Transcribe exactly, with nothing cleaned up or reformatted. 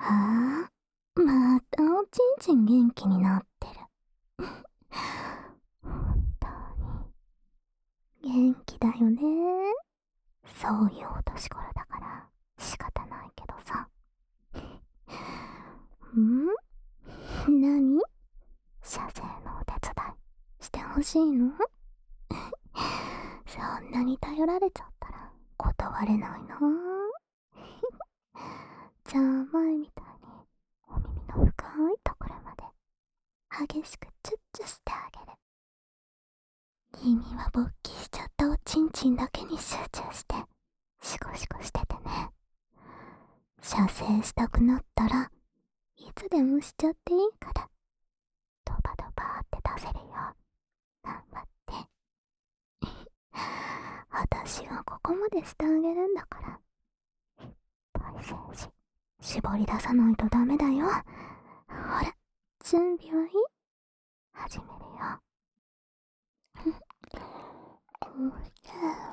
はあ、またおちんちん元気になってる。本当に元気だよね。そういうお年頃だから仕方ないけどさ。ん？何？射精のお手伝いしてほしいの？そんなに頼られちゃったら断れないな。じゃあ前みたいにお耳の深いところまで激しくチュッチュしてあげる。君は勃起しちゃったおちんちんだけに集中してシコシコしててね。射精したくなったらいつでもしちゃっていいからドバドバって出せるよ。頑張って。私はここまでしてあげるんだから。いっぱい精子絞り出さないとダメだよ。ほら、準備はいい？始めるよ。こうして